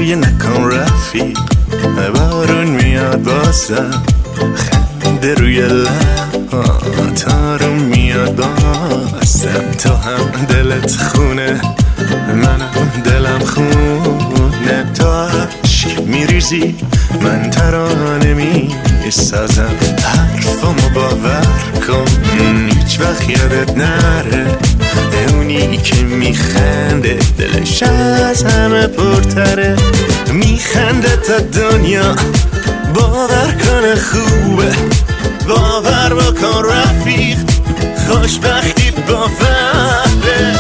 گریه نکن رفیق، بارون میاد بازم، خنده روی لبات آروم میاد بازم. تو هم دلت خونه، منم دلم خونه، تو عشق میریزی من ترانه میسازم. حرفمو باور کن هیچ وقت یادت نره، اونی که میخنده دلش از همه پرتره. میخنده تا دنیا باور کنه خوبه، باور بکن رفیق خوشبختی باوره.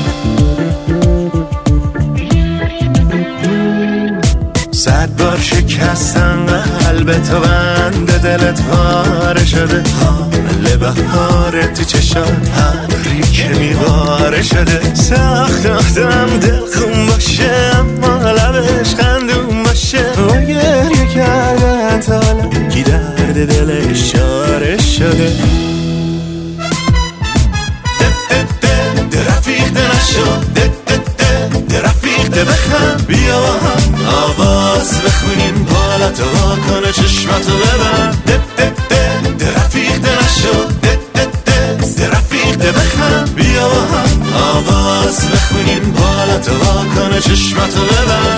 صد بار شکستن قلب تو، بند دلت پاره شده، حال بهاره تو چشات هری که میواره شده. سخت آدم دل خون باشه اما لبش خندون باشه، و گریه کردن تا حالا کی درد دلش چاره شده. رفیق ده نشو، رفیق ده بخند، بیا با هم آواز بخونیم، بالا تو واکنه چشمتو ببند. رفیق ده نشو، رفیق ده بخند، بیا با هم آواز بخونیم، بالا تو واکنه چشمتو ببند.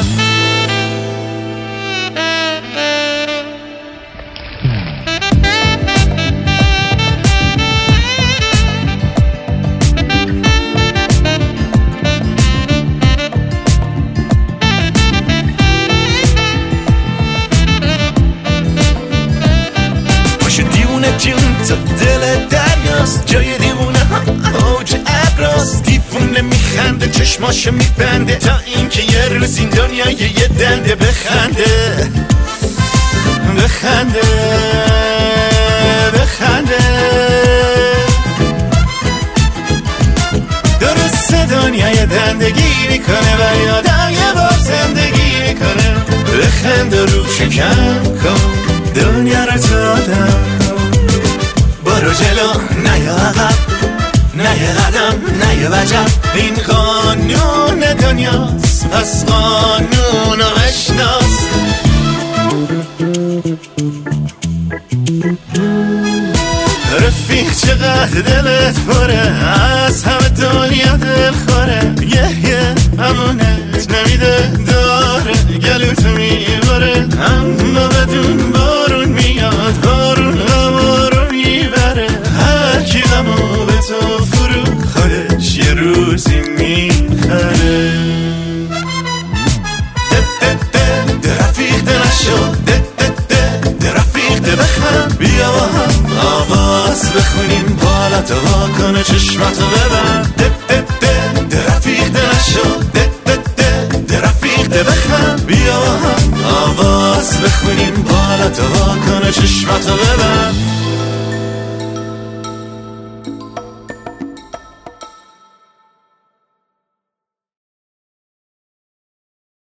جون تا دل دریاست، جای دیوونه ها اوج ابراست. دیوونه میخنده چشماشو میبنده، تا اینکه یه روز این دنیا یه دنده بخنده بخنده بخنده. درسته دنیا یه دندگی میکنه و یادم یه بار زندگی میکنه. بخنده رو شکم کن دنیا رو دادم، برو جلو نیا عقب، نیا قدم نیا وجب. این قانون دنیاست پس قانون رو بشناس. رفیق چقدر دلت پره، از همه دنیا دل خوره. یه امونت نمیده داره، گلوتو میبره اما بدون بارون میاد، بارون غما رو میبره. هر کی غمو به تو فرو خودش یه روزی میخره. رفیق ده نشو، رفیق ده بخند، بیا با هم آواز بخونیم، بالا تو واکنه چشمتو ببند. رفیق ده نشو، رفیق ده بخند، بیا با هم آواز بخونیم، بالا تو واکنه چشمتو ببند.